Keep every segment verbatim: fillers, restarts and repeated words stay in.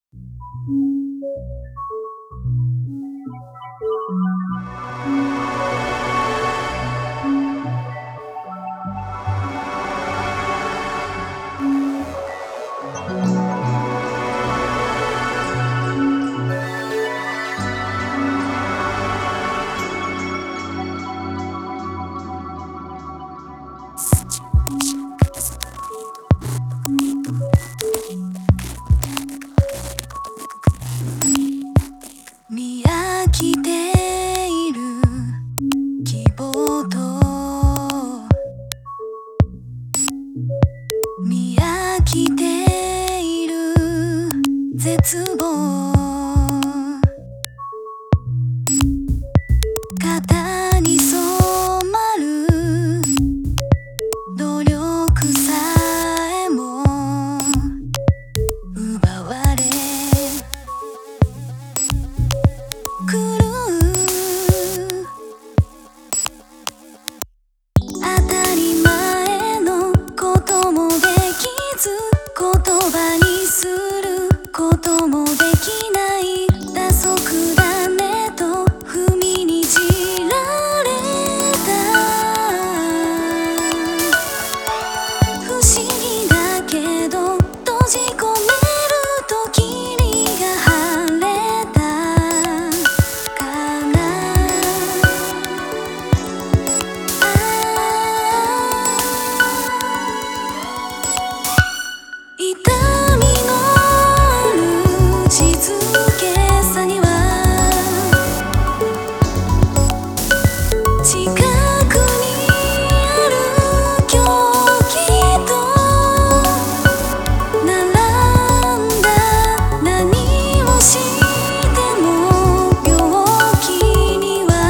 見飽きている希望と見飽きている絶望、肩に染まる努力さえも奪われくる、当たり前のこともできず言葉にすることもできない打足だねと踏みにじられた。不思議だけど閉じ込めると霧が晴れたから痛みのある静けさには近くにある狂気と並んだ何をしても病気には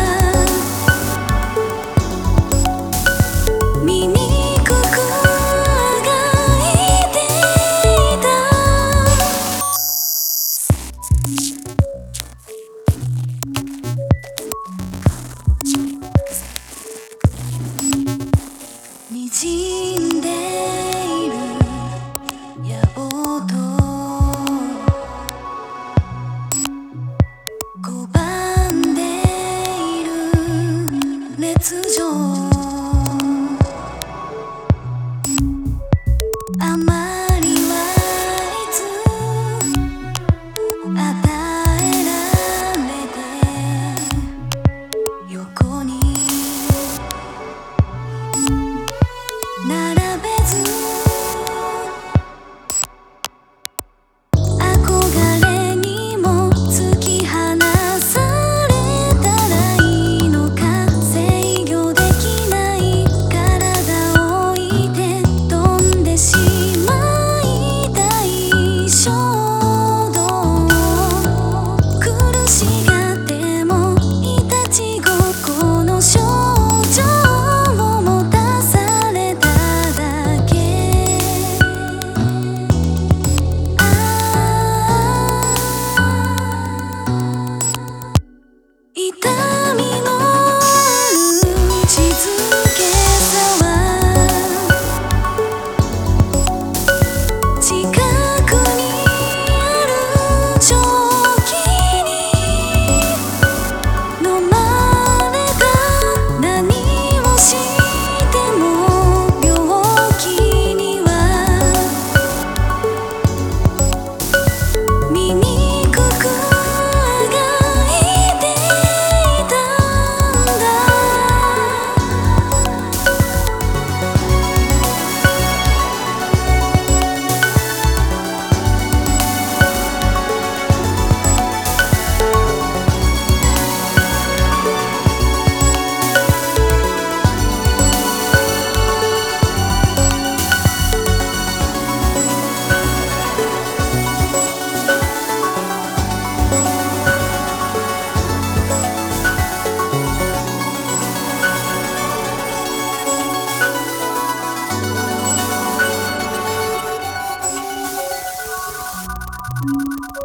醜くあがいていた。滲んでいる野望と拒んでいる烈情、あまりはいつ与えられて横に並べず憧れにも突き放されたらいいのか、制御できない体を置いて飛んでしまいたい衝動、苦しがってもいたちごっこの症状を持たされただけ。ああ、痛みのある静けさは近くにある蒸気に飲まれた。何をしても病気には醜くあがいていたんだ。Thank you.